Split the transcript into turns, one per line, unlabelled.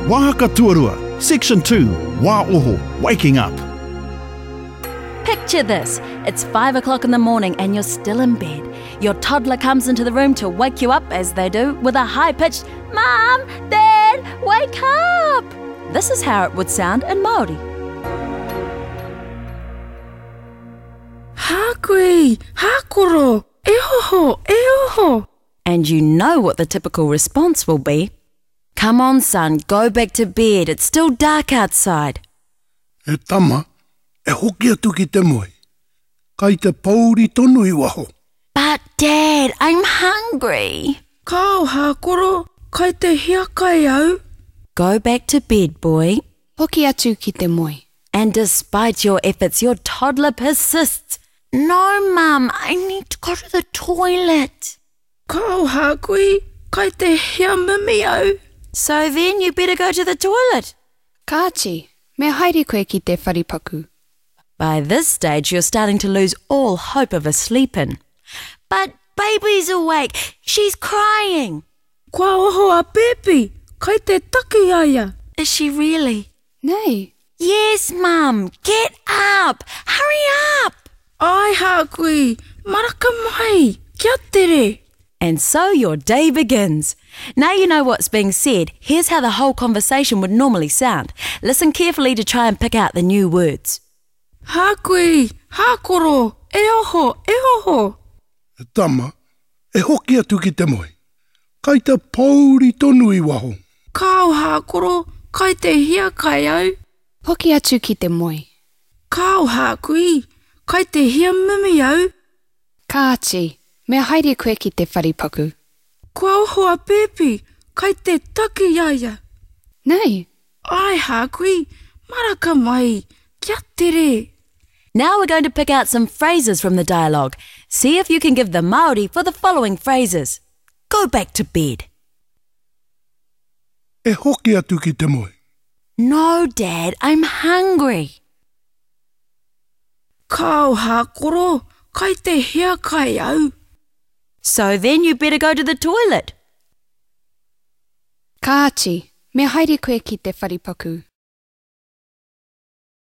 Wāhaka Tuarua, Section 2, Wā Oho, Waking Up.
Picture this. It's 5 o'clock in the morning and you're still in bed. Your toddler comes into the room to wake you up, as they do, with a high-pitched, "Mum, Dad, wake up!" This is how it would sound in Māori.
Hākui, hākoro, e hoho, e oho.
And you know what the typical response will be. "Come on, son, go back to bed. It's still dark outside."
E tama, e hoki atu ki te moe. Kai te pauri tonu I waho.
"But Dad, I'm hungry."
Kao hākoro, kai te hia kai au.
Go back to bed, boy.
Hoki atu ki te moe.
And despite your efforts, your toddler persists. "No, Mum, I need to go to the toilet."
Kao hākui, kai te hia mimi au.
So then you better go to the toilet.
Kāchi, me haere koe ki te wharipaku.
By this stage, you're starting to lose all hope of a sleep-in. "But baby's awake. She's crying."
Kua oho a Pepi, kai te taki aia.
"Is she really?"
Nei,
"Yes, Mum. Get up. Hurry up."
Ai hākui, maraka mai, kia tere.
And so your day begins. Now you know what's being said. Here's how the whole conversation would normally sound. Listen carefully to try and pick out the new words.
Hākui, hākoro, e oho, e oho.
E tama, e hoki atu ki te moe. Kai te pauri tonu I waho.
Kao hākoro, kai te hia kai au.
hoki atu ki te moe.
Kao hākui, kai te hia mimi au.
Kāchi, me haere koe ki te wharipaku.
Kua oho a Pepi, kai te taki aia.
Nei,
Ai hākui, maraka mai, kia tere.
Now we're going to pick out some phrases from the dialogue. See if you can give the Māori for the following phrases. Go back to bed.
E hoki atu ki te moe.
"No, Dad, I'm hungry."
Kao hākoro, kai te hia kai au.
So then you better go to the toilet.
Kāchi, me haere koe ki te wharipaku.